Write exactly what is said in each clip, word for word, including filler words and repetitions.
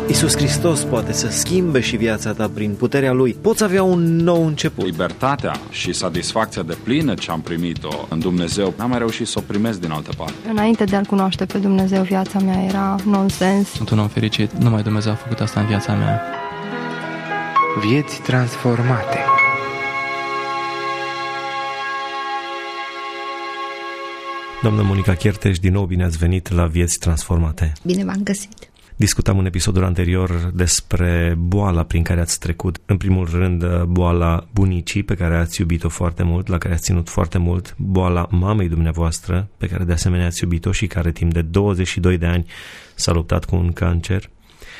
Iisus Hristos poate să schimbe și viața ta prin puterea Lui. Poți avea un nou început. Libertatea și satisfacția de plină ce am primit-o în Dumnezeu, n-am mai reușit să o primesc din altă parte. Înainte de a-L cunoaște pe Dumnezeu, viața mea era nonsens. Sunt un om fericit, numai Dumnezeu a făcut asta în viața mea. Vieți transformate. Doamna Monica Cherteș, din nou bine ați venit la Vieți Transformate. Bine v-am găsit. Discutam în episodul anterior despre boala prin care ați trecut. În primul rând, boala bunicii, pe care ați iubit-o foarte mult, la care ați ținut foarte mult, boala mamei dumneavoastră, pe care de asemenea ați iubit-o și care timp de douăzeci și doi de ani s-a luptat cu un cancer,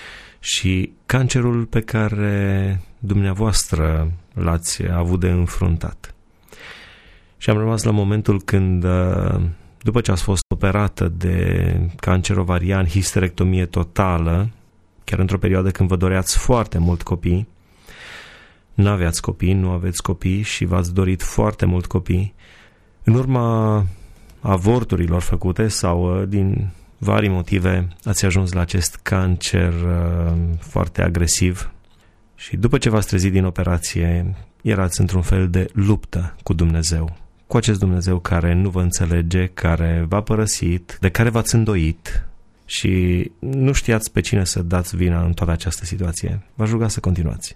și cancerul pe care dumneavoastră l-ați avut de înfruntat. Și am rămas la momentul când, după ce ați fost operată de cancer ovarian, histerectomie totală, chiar într-o perioadă când vă doreați foarte mult copii, n-aveați copii, nu aveți copii și v-ați dorit foarte mult copii, în urma avorturilor făcute sau din vari motive ați ajuns la acest cancer uh, foarte agresiv și după ce v-ați trezit din operație, erați într-un fel de luptă cu Dumnezeu. Cu acest Dumnezeu care nu vă înțelege, care v-a părăsit, de care v-ați îndoit și nu știați pe cine să dați vina în toată această situație. V-aș ruga să continuați.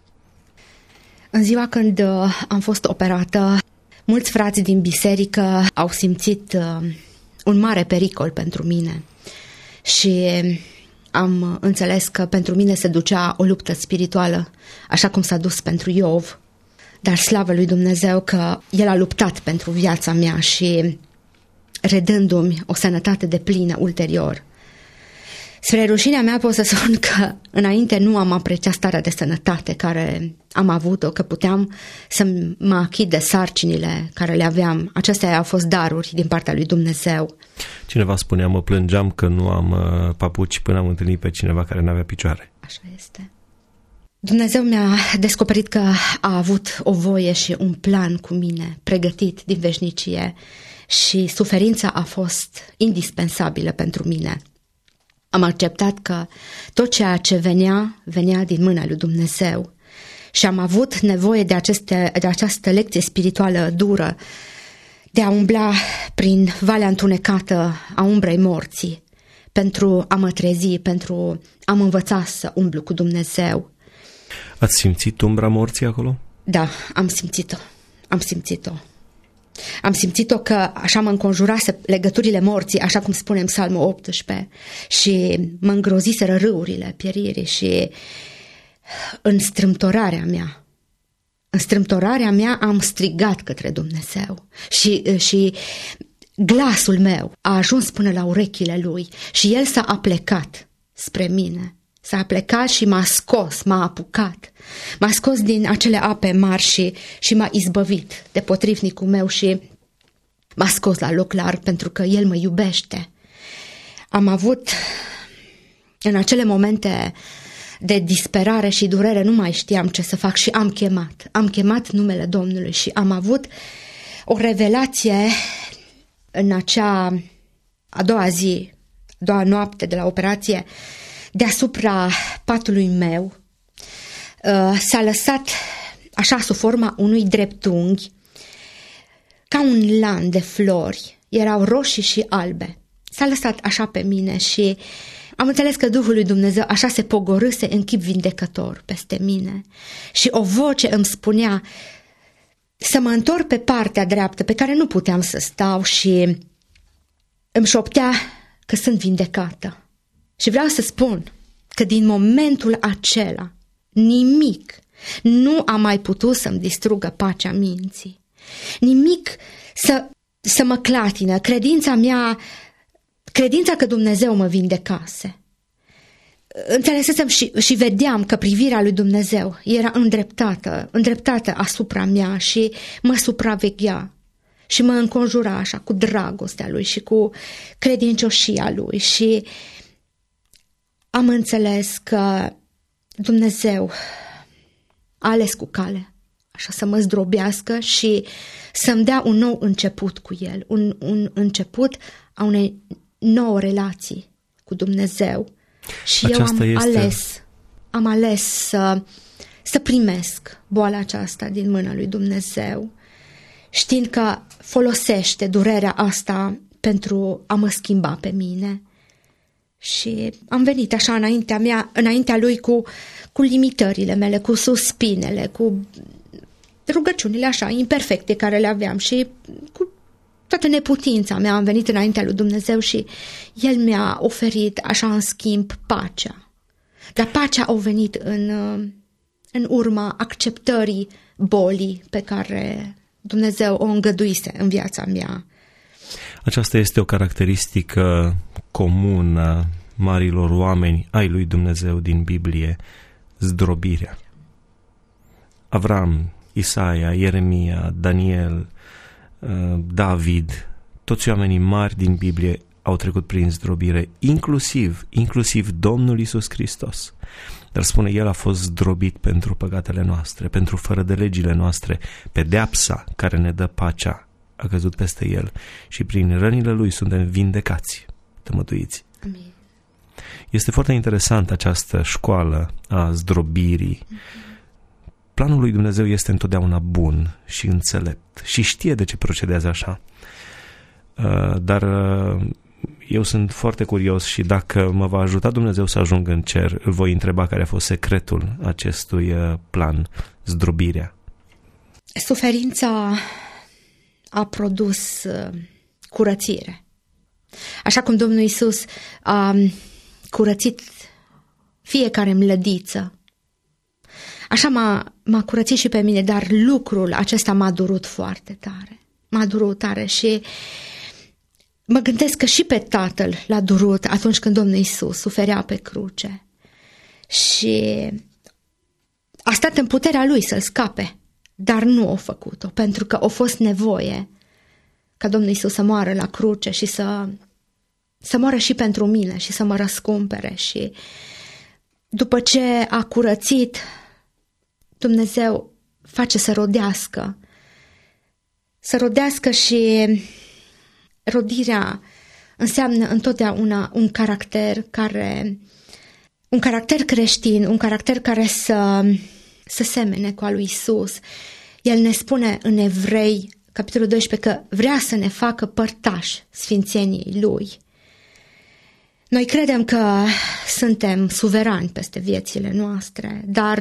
În ziua când am fost operată, mulți frați din biserică au simțit un mare pericol pentru mine și am înțeles că pentru mine se ducea o luptă spirituală, așa cum s-a dus pentru Iov. Dar slavă lui Dumnezeu că El a luptat pentru viața mea și redându-mi o sănătate deplină ulterior. Spre rușinea mea pot să spun că înainte nu am apreciat starea de sănătate care am avut-o, că puteam să mă achit de sarcinile care le aveam. Acestea au fost daruri din partea lui Dumnezeu. Cineva spunea, mă plângeam că nu am papuci până am întâlnit pe cineva care n-avea picioare. Așa este. Dumnezeu mi-a descoperit că a avut o voie și un plan cu mine, pregătit din veșnicie, și suferința a fost indispensabilă pentru mine. Am acceptat că tot ceea ce venea, venea din mâna lui Dumnezeu și am avut nevoie de, aceste, de această lecție spirituală dură, de a umbla prin valea întunecată a umbrei morții, pentru a mă trezi, pentru a mă învăța să umblu cu Dumnezeu. Ați simțit umbra morții acolo? Da, am simțit-o. Am simțit-o. Am simțit-o că așa mă înconjurase legăturile morții, așa cum spune în Psalmul optsprezece, și mă îngroziseră râurile pieririi și în strâmtorarea mea, în strâmtorarea mea am strigat către Dumnezeu și, și glasul meu a ajuns până la urechile Lui și El s-a aplecat spre mine. S-a plecat și m-a scos, m-a apucat, m-a scos din acele ape mari și, și m-a izbăvit de potrivnicul meu și m-a scos la loc larg pentru că El mă iubește. Am avut în acele momente de disperare și durere, nu mai știam ce să fac și am chemat, am chemat numele Domnului și am avut o revelație în acea a doua zi, a doua noapte de la operație. Deasupra patului meu s-a lăsat așa sub forma unui dreptunghi, ca un lan de flori, erau roșii și albe. S-a lăsat așa pe mine și am înțeles că Duhul lui Dumnezeu așa se pogorâse în chip vindecător peste mine. Și o voce îmi spunea să mă întorc pe partea dreaptă pe care nu puteam să stau și îmi șoptea că sunt vindecată. Și vreau să spun că din momentul acela nimic nu a mai putut să-mi distrugă pacea minții. Nimic să, să mă clatină. Credința mea, credința că Dumnezeu mă vindecase. Înțelesesem și, și vedeam că privirea lui Dumnezeu era îndreptată, îndreptată asupra mea și mă supraveghea și mă înconjura așa cu dragostea Lui și cu credincioșia Lui și am înțeles că Dumnezeu a ales cu cale, așa să mă zdrobească și să-mi dea un nou început cu El, un, un început a unei nouă relații cu Dumnezeu. Și aceasta eu am este, ales. am ales să, să primesc boala aceasta din mâna lui Dumnezeu, știind că folosește durerea asta pentru a mă schimba pe mine. Și am venit așa înaintea mea, înaintea lui cu, cu limitările mele, cu suspinele, cu rugăciunile așa imperfecte care le aveam și cu toată neputința mea am venit înaintea lui Dumnezeu și El mi-a oferit așa în schimb pacea. Dar pacea a venit în, în urma acceptării bolii pe care Dumnezeu o îngăduise în viața mea. Aceasta este o caracteristică comună marilor oameni ai lui Dumnezeu din Biblie, zdrobirea. Avram, Isaia, Ieremia, Daniel, David, toți oamenii mari din Biblie au trecut prin zdrobire, inclusiv, inclusiv Domnul Iisus Hristos. Dar spune, El a fost zdrobit pentru păcatele noastre, pentru fără de legile noastre, pedeapsa care ne dă pacea a căzut peste El și prin rănile Lui suntem vindecați, tămăduiți. Amin. Este foarte interesant această școală a zdrobirii. Planul lui Dumnezeu este întotdeauna bun și înțelept și știe de ce procedează așa. Dar eu sunt foarte curios și dacă mă va ajuta Dumnezeu să ajung în cer, îl voi întreba care a fost secretul acestui plan, zdrobirea. Suferința a produs curățire. Așa cum Domnul Iisus a curățit fiecare mlădiță, așa m-a, m-a curățit și pe mine, dar lucrul acesta m-a durut foarte tare. M-a durut tare și mă gândesc că și pe Tatăl l-a durut atunci când Domnul Iisus suferea pe cruce. Și a stat în puterea Lui să-L scape, dar nu a făcut-o, pentru că a fost nevoie ca Domnul Iisus să moară la cruce și să, să moară și pentru mine și să mă răscumpere. Și după ce a curățit, Dumnezeu face să rodească, să rodească și rodirea înseamnă întotdeauna un caracter care, un caracter creștin, un caracter care să, să semene cu al lui Iisus. El ne spune în Evrei, capitolul doisprezece, că vrea să ne facă părtași sfințeniei Lui. Noi credem că suntem suverani peste viețile noastre, dar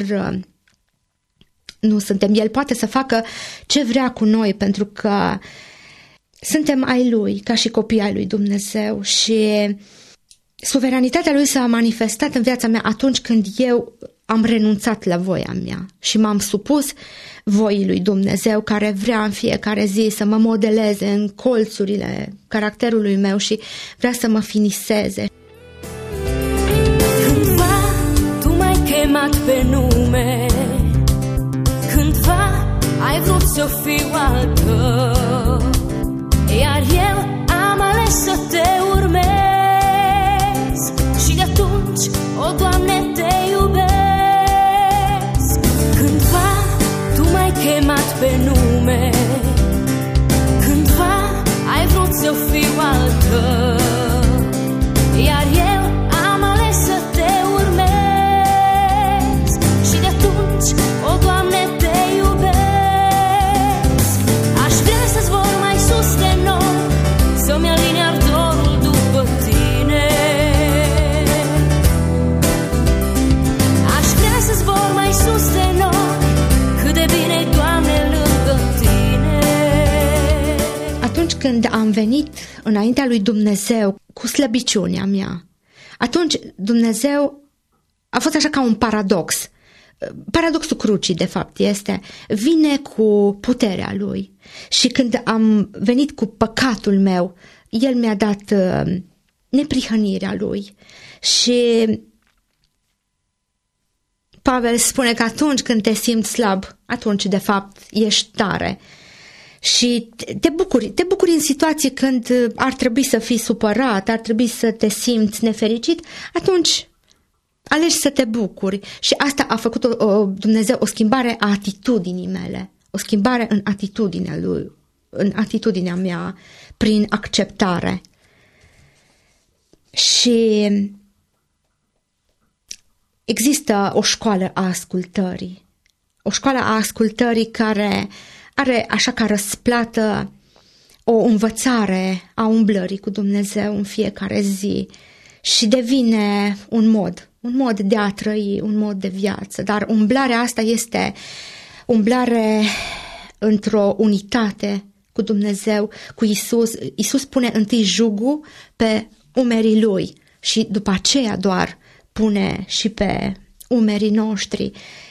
nu suntem. El poate să facă ce vrea cu noi, pentru că suntem ai Lui, ca și copii ai lui Dumnezeu, și suveranitatea Lui s-a manifestat în viața mea atunci când eu am renunțat la voia mea și m-am supus voii lui Dumnezeu, care vrea în fiecare zi să mă modeleze în colțurile caracterului meu și vrea să mă finiseze. Cândva tu m-ai chemat pe nume, cândva ai vrut să fiu altă, iar eu am ales să te urmez și de atunci, o Doamne, te iubesc. Cândva tu m-ai chemat pe nume, cândva ai vrut să fiu altă, iar eu am ales să te urmez și de atunci, o Doamne, te iubesc. Aș vrea să zbor mai sus de nori, să-mi aline ardorul după tine. Aș vrea să zbor mai sus de nori, cât de bine-i, Doamne, lângă tine. Atunci când am venit înaintea lui Dumnezeu cu slăbiciunea mea, atunci Dumnezeu a fost așa ca un paradox. Paradoxul crucii, de fapt, este, vine cu puterea Lui și când am venit cu păcatul meu, El mi-a dat uh, neprihănirea Lui. Și Pavel spune că atunci când te simți slab, atunci, de fapt, ești tare. Și te bucuri, te bucuri în situații când ar trebui să fii supărat, ar trebui să te simți nefericit, atunci alegi să te bucuri. Și asta a făcut o, o, Dumnezeu o schimbare a atitudinii mele, o schimbare în atitudinea Lui, în atitudinea mea, prin acceptare. Și există o școală a ascultării. O școală a ascultării care are așa ca răsplată o învățare a umblării cu Dumnezeu în fiecare zi și devine un mod, un mod de a trăi, un mod de viață. Dar umblarea asta este umblare într-o unitate cu Dumnezeu, cu Isus. Isus pune întâi jugul pe umerii Lui și după aceea doar pune și pe umerii noștri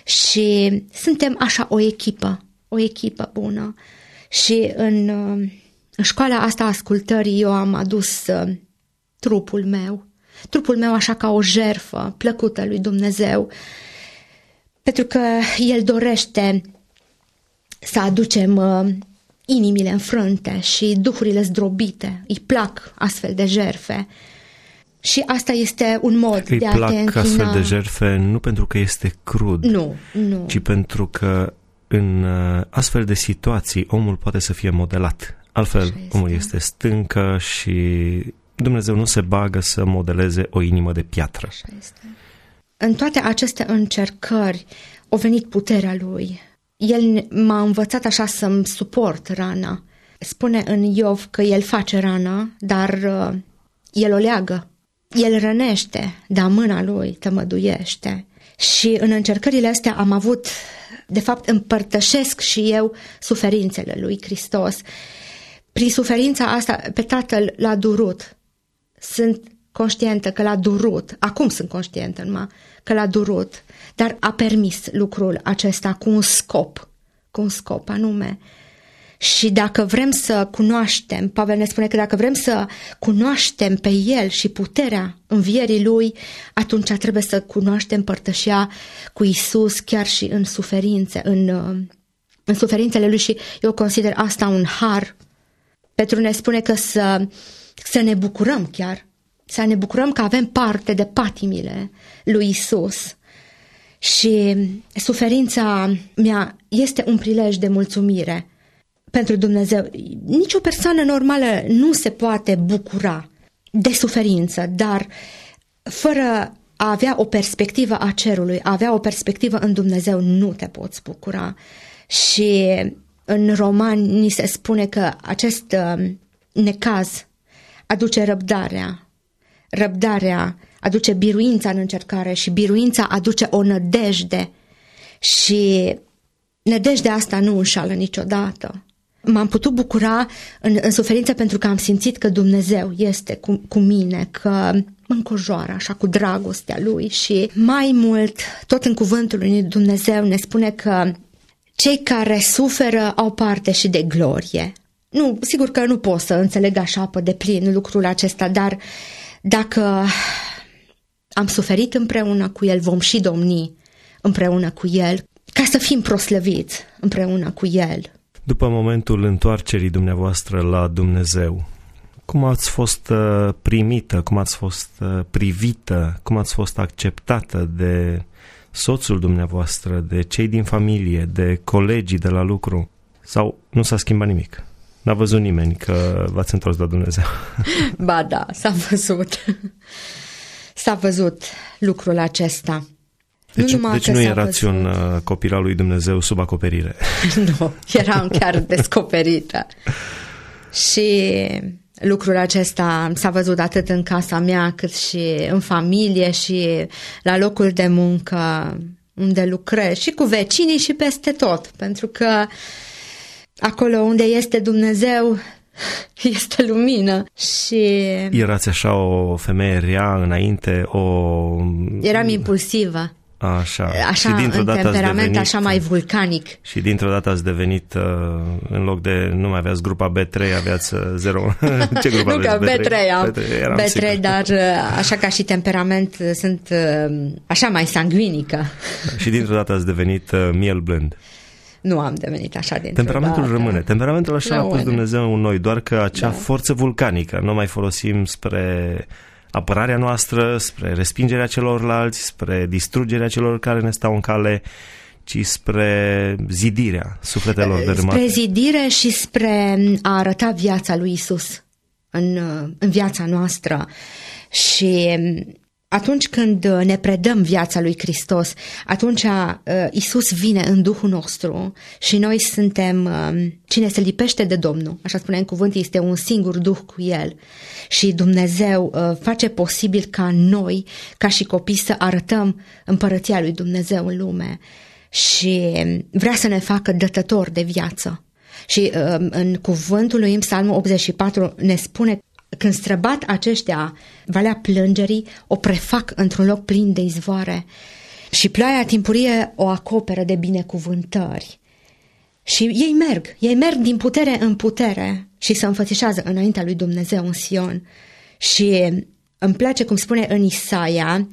și suntem așa o echipă, o echipă bună. Și în, în școala asta ascultării eu am adus trupul meu, trupul meu așa ca o jertfă plăcută lui Dumnezeu, pentru că El dorește să aducem inimile înfrânte și duhurile zdrobite, îi plac astfel de jertfe. Și asta este un mod îi de a te plac închina. astfel de jertfe nu pentru că este crud, nu, nu. ci pentru că în astfel de situații omul poate să fie modelat. Altfel, este. omul este stâncă și Dumnezeu nu se bagă să modeleze o inimă de piatră. Așa este. În toate aceste încercări a venit puterea Lui. El m-a învățat așa să-mi suport rana. Spune în Iov că El face rană, dar uh, El o leagă. El rănește, dar mâna Lui tămăduiește. Și în încercările astea am avut, de fapt împărtășesc și eu suferințele Lui Hristos. Prin suferința asta pe Tatăl l-a durut. Sunt conștientă că l-a durut, acum sunt conștientă numai că l-a durut, dar a permis lucrul acesta cu un scop, cu un scop anume. Și dacă vrem să cunoaștem, Pavel ne spune că dacă vrem să cunoaștem pe El și puterea învierii Lui, atunci trebuie să cunoaștem părtășia cu Isus chiar și în suferințe, în, în suferințele Lui, și eu consider asta un har. Petru ne spune că să, să ne bucurăm chiar, să ne bucurăm că avem parte de patimile lui Isus. Și suferința mea este un prilej de mulțumire pentru Dumnezeu. Nici o persoană normală nu se poate bucura de suferință, dar fără a avea o perspectivă a cerului, a avea o perspectivă în Dumnezeu, nu te poți bucura. Și în Romani ni se spune că acest necaz aduce răbdarea. Răbdarea aduce biruința în încercare și biruința aduce o nădejde. Și nădejdea asta nu înșală niciodată. M-am putut bucura în, în suferință pentru că am simțit că Dumnezeu este cu, cu mine, că mă înconjoară așa cu dragostea Lui. Și mai mult, tot în cuvântul lui Dumnezeu ne spune că cei care suferă au parte și de glorie. Nu, sigur că nu pot să înțeleg așa pe deplin lucrul acesta, dar dacă am suferit împreună cu El, vom și domni împreună cu El, ca să fim proslăviți împreună cu El. După momentul întoarcerii dumneavoastră la Dumnezeu, cum ați fost primită, cum ați fost privită, cum ați fost acceptată de soțul dumneavoastră, de cei din familie, de colegii de la lucru? Sau nu s-a schimbat nimic? N-a văzut nimeni că v-ați întors la Dumnezeu? Ba da, s-a văzut. S-a văzut lucrul acesta. Deci nu, deci nu erați un uh, copil al lui Dumnezeu sub acoperire. Nu, eram chiar descoperită. Și lucrul acesta s-a văzut atât în casa mea, cât și în familie și la locul de muncă unde lucrez, și cu vecinii și peste tot, pentru că acolo unde este Dumnezeu este lumină. Și erați așa o femeie rea înainte, o... eram impulsivă. Așa, așa și dintr-o în dată temperament devenit, așa mai vulcanic. Și dintr-o dată ați devenit, în loc de, nu mai aveați grupa B trei, aveați zero. Ce grupă nu aveți? că B trei am, B trei, B trei, dar așa ca și temperament sunt așa mai sanguinică. Și dintr-o dată ați devenit miel blând. Nu am devenit așa dintr-o Temperamentul dată. rămâne. Temperamentul așa a pus Dumnezeu în noi, doar că acea da. forță vulcanică nu mai folosim spre apărarea noastră, spre respingerea celorlalți, spre distrugerea celor care ne stau în cale, ci spre zidirea sufletelor dărâmate. Spre zidire și spre a arăta viața lui Isus în, în viața noastră. Și atunci când ne predăm viața lui Hristos, atunci Iisus vine în Duhul nostru și noi suntem, cine se lipește de Domnul, așa spune în cuvânt, este un singur Duh cu El și Dumnezeu face posibil ca noi, ca și copii, să arătăm împărăția lui Dumnezeu în lume și vrea să ne facă dătători de viață. Și în cuvântul lui în Psalmul optzeci și patru ne spune: când străbat aceștia valea plângerii, o prefac într-un loc plin de izvoare și ploaia timpurie o acoperă de binecuvântări. Și ei merg, ei merg din putere în putere și se înfățișează înaintea lui Dumnezeu în Sion. Și îmi place cum spune în Isaia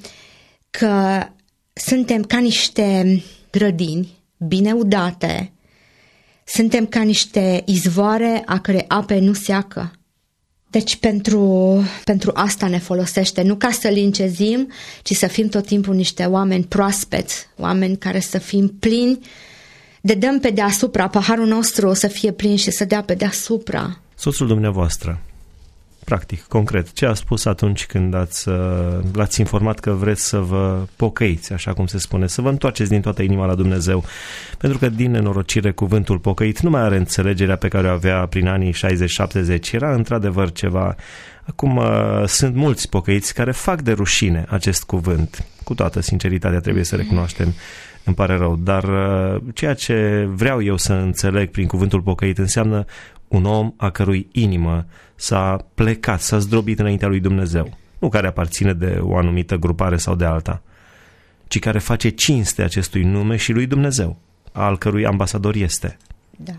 că suntem ca niște grădini bine udate, suntem ca niște izvoare a cărei ape nu seacă. Deci pentru, pentru asta ne folosește, nu ca să lincezim, ci să fim tot timpul niște oameni proaspeți, oameni care să fim plini, de dăm pe deasupra, paharul nostru să fie plin și să dea pe deasupra. Soțul dumneavoastră, practic, concret, ce a spus atunci când ați, l-ați informat că vreți să vă pocăiți, așa cum se spune, să vă întoarceți din toată inima la Dumnezeu? Pentru că din nenorocire cuvântul pocăit nu mai are înțelegerea pe care o avea prin anii șaizeci șaptezeci. Era într-adevăr ceva. Acum sunt mulți pocăiți care fac de rușine acest cuvânt. Cu toată sinceritatea trebuie să recunoaștem, îmi pare rău, dar ceea ce vreau eu să înțeleg prin cuvântul pocăit înseamnă un om a cărui inimă s-a plecat, s-a zdrobit înaintea lui Dumnezeu, nu care aparține de o anumită grupare sau de alta, ci care face cinste acestui nume și lui Dumnezeu, al cărui ambasador este. Da.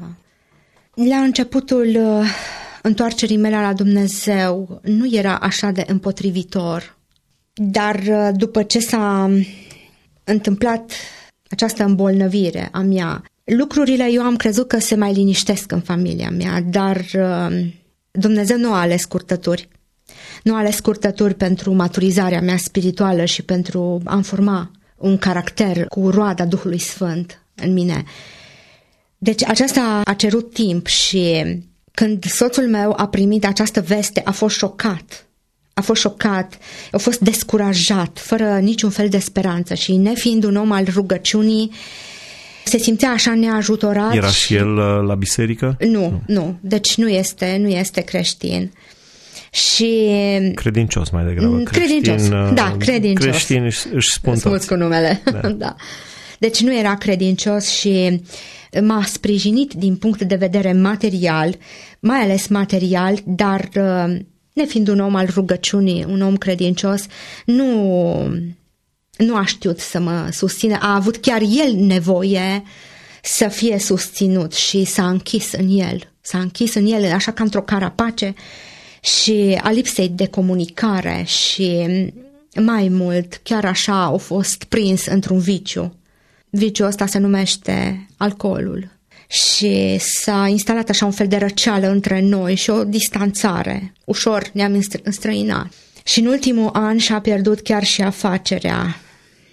La începutul uh, întoarcerii mele la Dumnezeu nu era așa de împotrivitor, dar uh, după ce s-a întâmplat această îmbolnăvire a mea, lucrurile eu am crezut că se mai liniștesc în familia mea, dar uh, Dumnezeu nu a ales scurtături. Nu a ales scurtături pentru maturizarea mea spirituală și pentru a-mi forma un caracter cu roada Duhului Sfânt în mine. Deci aceasta a cerut timp și când soțul meu a primit această veste a fost șocat. A fost șocat, a fost descurajat, fără niciun fel de speranță și nefiind un om al rugăciunii, se simțea așa neajutorat. Era și el la biserică? Nu, nu, nu. Deci nu este, nu este creștin. Și credincios mai degrabă. Credincios, creștin, da, credincios. Creștin își, își spun toți. Mulți cu numele. Da. Da. Deci nu era credincios și m-a sprijinit din punct de vedere material, mai ales material, dar nefiind un om al rugăciunii, un om credincios, nu... nu a știut să mă susțină, a avut chiar el nevoie să fie susținut și s-a închis în el, s-a închis în el așa ca într-o carapace și a lipsei de comunicare și mai mult, chiar așa a fost prins într-un viciu. Viciul ăsta se numește alcoolul și s-a instalat așa un fel de răceală între noi și o distanțare, ușor ne-am înstrăinat. Și în ultimul an și-a pierdut chiar și afacerea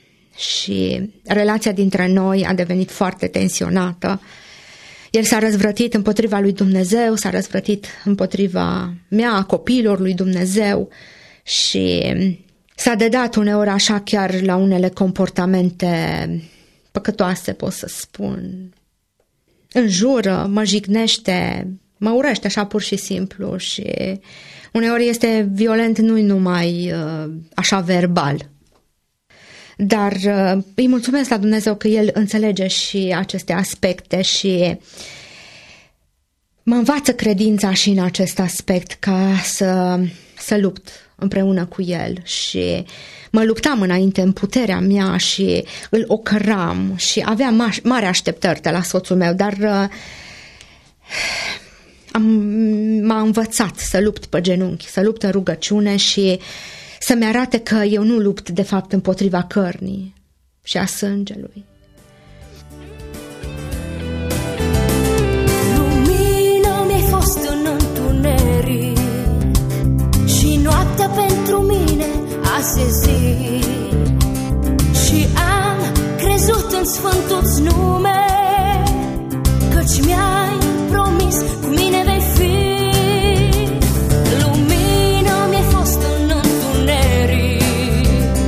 și relația dintre noi a devenit foarte tensionată. El s-a răzvrătit împotriva lui Dumnezeu, s-a răzvrătit împotriva mea, a copiilor lui Dumnezeu și s-a dedat uneori așa chiar la unele comportamente păcătoase, pot să spun. Înjură, mă jignește, mă urăște așa pur și simplu și uneori este violent nu numai uh, așa verbal. Dar uh, îi mulțumesc la Dumnezeu că El înțelege și aceste aspecte și mă învață credința și în acest aspect ca să, să lupt împreună cu El și mă luptam înainte în puterea mea și îl ocăram și aveam ma- mari așteptări de la soțul meu, dar uh, am, m-a învățat să lupt pe genunchi, să lupt în rugăciune și să-mi arate că eu nu lupt de fapt împotriva cărnii și a sângelui. Lumina mi-ai fost în întuneric și noaptea pentru mine a sezit și am crezut în sfântul-ți nume, căci mi-ai promis cu mine vei fi. Lumina mi-ai fost în întuneric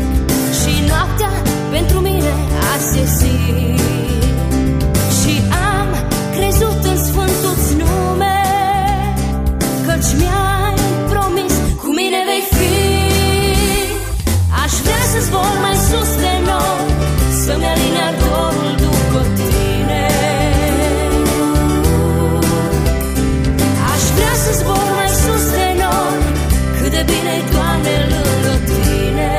să zbor mai sus de noi, să-mi aline ardorul după tine. Aș vrea să zbor mai sus de noi, cât de bine-i, Doamne, lângă tine.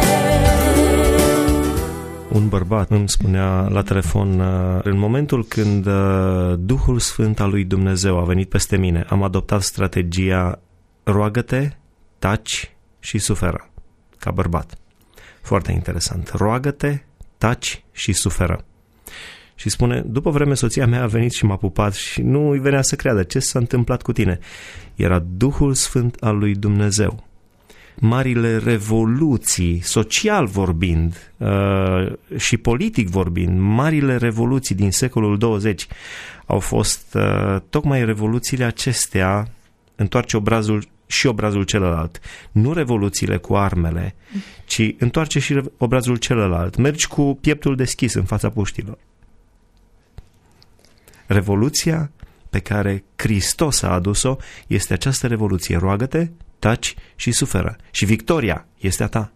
Un bărbat îmi spunea la telefon, în momentul când Duhul Sfânt al lui Dumnezeu a venit peste mine, am adoptat strategia roagă-te, taci și suferă, ca bărbat. Foarte interesant. Roagă-te, taci și suferă. Și spune, după vreme soția mea a venit și m-a pupat și nu îi venea să creadă ce s-a întâmplat cu tine. Era Duhul Sfânt al lui Dumnezeu. Marile revoluții, social vorbind uh, și politic vorbind, marile revoluții din secolul douăzeci au fost uh, tocmai revoluțiile acestea, întoarce obrazul și obrazul celălalt. Nu revoluțiile cu armele, ci întoarce și obrazul celălalt. Mergi cu pieptul deschis în fața puștilor. Revoluția pe care Hristos a adus-o este această revoluție. Roagă-te, taci și suferă. Și victoria este a ta.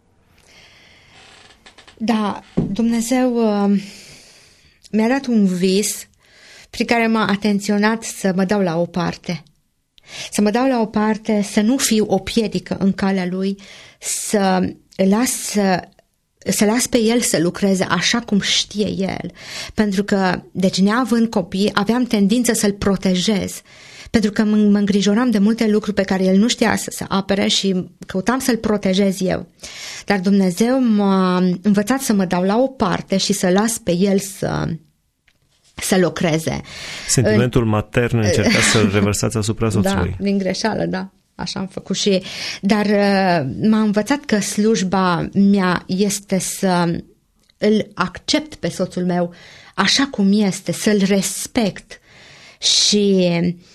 Da, Dumnezeu uh, mi-a dat un vis prin care m-a atenționat să mă dau la o parte. Să mă dau la o parte, să nu fiu o piedică în calea lui, să las, să las pe el să lucreze așa cum știe el. Pentru că, deci neavând copii, aveam tendință să-l protejez. Pentru că mă îngrijoram de multe lucruri pe care el nu știa să se apere și căutam să-l protejez eu. Dar Dumnezeu m-a învățat să mă dau la o parte și să las pe el să... să lucreze. Sentimentul în... matern încerca să-l revărsați asupra soțului. Da, din greșeală, da. Așa am făcut și... Dar m-a învățat că slujba mea este să îl accept pe soțul meu așa cum este, să-l respect și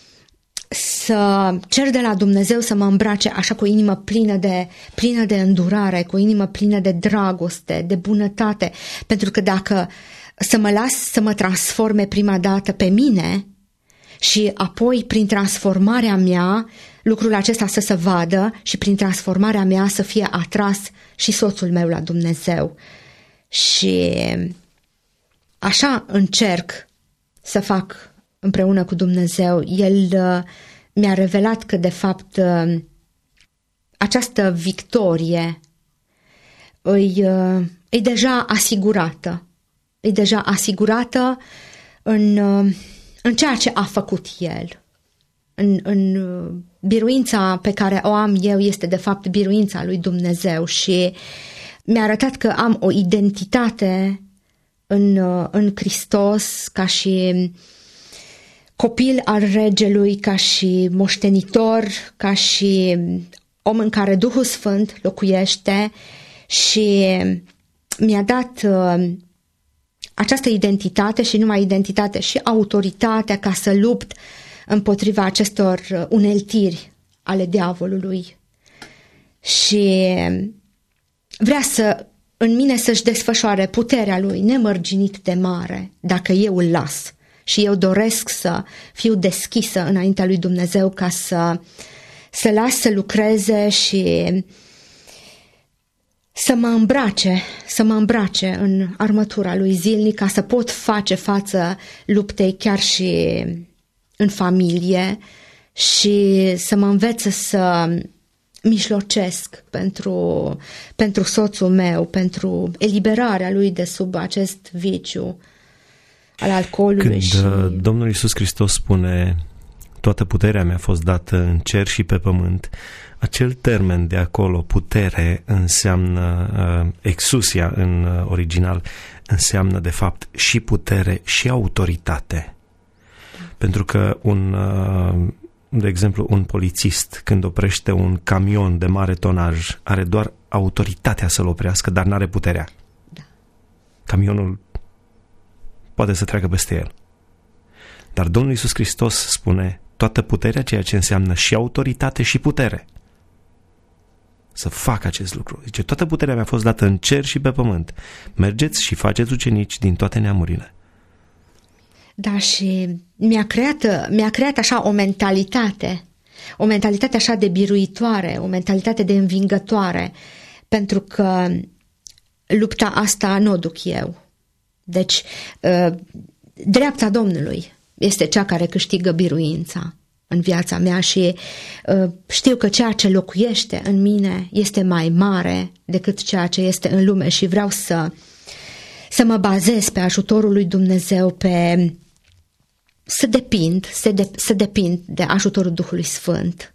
să cer de la Dumnezeu să mă îmbrace așa cu o inimă plină de, plină de îndurare, cu o inimă plină de dragoste, de bunătate. Pentru că dacă să mă las să mă transforme prima dată pe mine și apoi prin transformarea mea lucrul acesta să se vadă și prin transformarea mea să fie atras și soțul meu la Dumnezeu. Și așa încerc să fac împreună cu Dumnezeu. El uh, mi-a revelat că de fapt uh, această victorie îi, uh, e deja asigurată. E deja asigurată în, în ceea ce a făcut el. În, în biruința pe care o am eu este de fapt biruința lui Dumnezeu și mi-a arătat că am o identitate în, în Hristos ca și copil al regelui, ca și moștenitor, ca și om în care Duhul Sfânt locuiește și mi-a dat această identitate și numai identitate și autoritatea ca să lupt împotriva acestor uneltiri ale diavolului și vrea să în mine să-și desfășoare puterea lui nemărginit de mare dacă eu îl las și eu doresc să fiu deschisă înaintea lui Dumnezeu ca să, să las să lucreze și să mă îmbrace, să mă îmbrace în armătura lui zilnic ca să pot face față luptei chiar și în familie și să mă învețe să mijlocesc pentru, pentru soțul meu, pentru eliberarea lui de sub acest viciu al alcoolului. Când și... Domnul Iisus Hristos spune toată puterea mi-a fost dată în cer și pe pământ, acel termen de acolo, putere, înseamnă, uh, exousia în uh, original, înseamnă de fapt și putere și autoritate. Pentru că un, uh, de exemplu, un polițist când oprește un camion de mare tonaj are doar autoritatea să-l oprească, dar n-are puterea. Da. Camionul poate să treacă peste el. Dar Domnul Iisus Hristos spune toată puterea, ceea ce înseamnă și autoritate și putere. Să fac acest lucru. Zice, toată puterea mi-a fost dată în cer și pe pământ. Mergeți și faceți ucenici din toate neamurile. Da, și mi-a creat, mi-a creat așa o mentalitate, o mentalitate așa de biruitoare, o mentalitate de învingătoare, pentru că lupta asta nu o duc eu. Deci, dreapta Domnului este cea care câștigă biruința în viața mea și știu că ceea ce locuiește în mine este mai mare decât ceea ce este în lume și vreau să, să mă bazez pe ajutorul lui Dumnezeu, pe să depind, să, de, să depind de ajutorul Duhului Sfânt.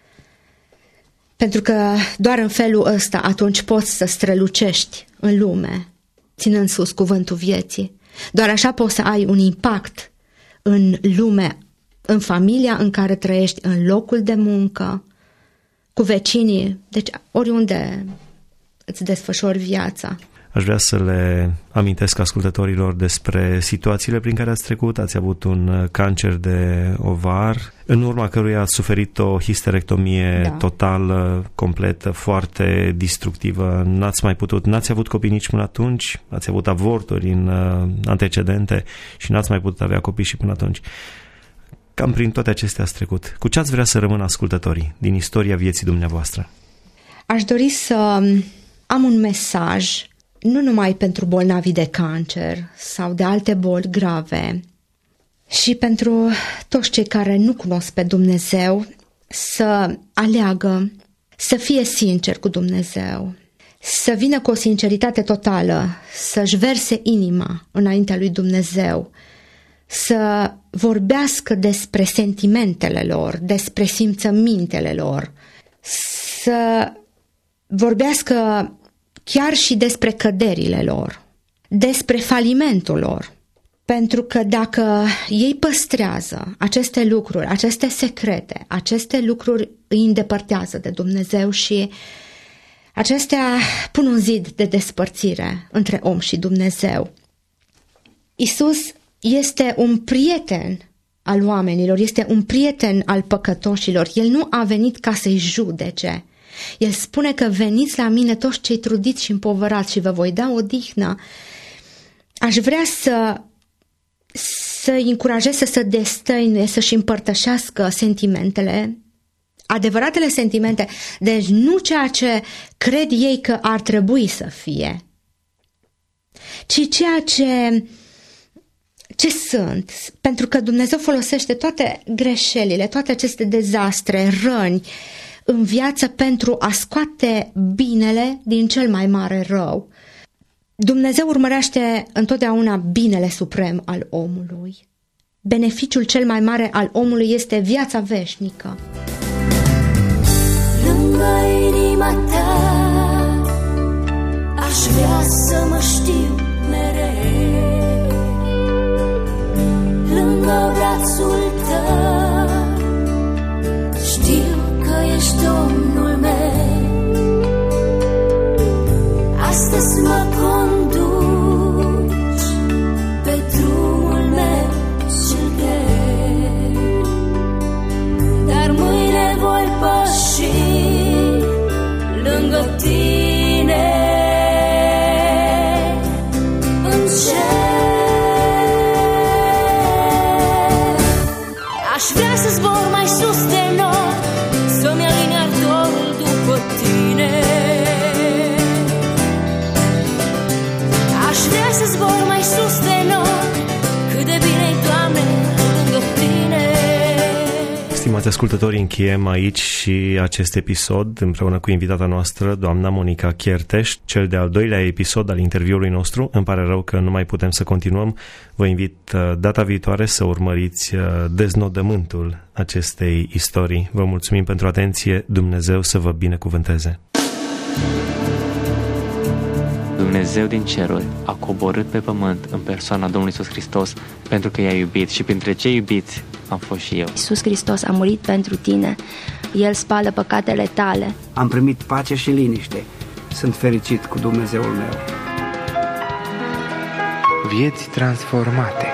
Pentru că doar în felul ăsta atunci poți să strălucești în lume, ținând sus cuvântul vieții. Doar așa poți să ai un impact în lume, în familia în care trăiești, în locul de muncă, cu vecinii, deci oriunde îți desfășori viața. Aș vrea să le amintesc ascultătorilor despre situațiile prin care ați trecut. Ați avut un cancer de ovar, în urma căruia ați suferit o histerectomie da. totală, completă, foarte destructivă. N-ați mai putut, n-ați avut copii nici până atunci, ați avut avorturi în antecedente și n-ați mai putut avea copii și până atunci. Cam prin toate acestea ați trecut. Cu ce ați vrea să rămână ascultătorii din istoria vieții dumneavoastră? Aș dori să am un mesaj nu numai pentru bolnavii de cancer sau de alte boli grave, și pentru toți cei care nu cunosc pe Dumnezeu, să aleagă, să fie sincer cu Dumnezeu, să vină cu o sinceritate totală, să-și verse inima înaintea lui Dumnezeu, să vorbească despre sentimentele lor, despre simțămintele lor, să vorbească chiar și despre căderile lor, despre falimentul lor. Pentru că dacă ei păstrează aceste lucruri, aceste secrete, aceste lucruri îi îndepărtează de Dumnezeu și acestea pun un zid de despărțire între om și Dumnezeu. Iisus este un prieten al oamenilor, este un prieten al păcătoșilor. El nu a venit ca să-i judece. El spune că veniți la mine toți cei trudiți și împovărați și vă voi da odihnă. Aș vrea să să-i încurajez să se destăinuie, să-și împărtășească sentimentele, adevăratele sentimente, deci nu ceea ce cred ei că ar trebui să fie, ci ceea ce, ce sunt, pentru că Dumnezeu folosește toate greșelile, toate aceste dezastre, răni în viață pentru a scoate binele din cel mai mare rău. Dumnezeu urmărește întotdeauna binele suprem al omului. Beneficiul cel mai mare al omului este viața veșnică. Lângă inima ta aș vrea să mă știu mereu. Lângă brațul tău știu că ești Domnul meu. Astăzi mă conduci pe drumul meu cel greu, dar mâine voi păși lângă tine în cer. Aș vrea să zbor mai sus de nori, să-mi alin ardorul după tine. Aș vrea să zbor mai sus de nori, cât de bine-i, Doamne, lângă tine. Stimați ascultători, încheiem aici și acest episod împreună cu invitata noastră, doamna Monica Chierteș, cel de-al doilea episod al interviului nostru. Îmi pare rău că nu mai putem să continuăm. Vă invit data viitoare să urmăriți deznodământul acestei istorii. Vă mulțumim pentru atenție. Dumnezeu să vă binecuvânteze. Dumnezeu din ceruri a coborât pe pământ în persoana Domnului Iisus Hristos pentru că i-a iubit și printre cei iubiți am fost și eu. Iisus Hristos a murit pentru tine. El spală păcatele tale. Am primit pace și liniște. Sunt fericit cu Dumnezeul meu. Vieți transformate.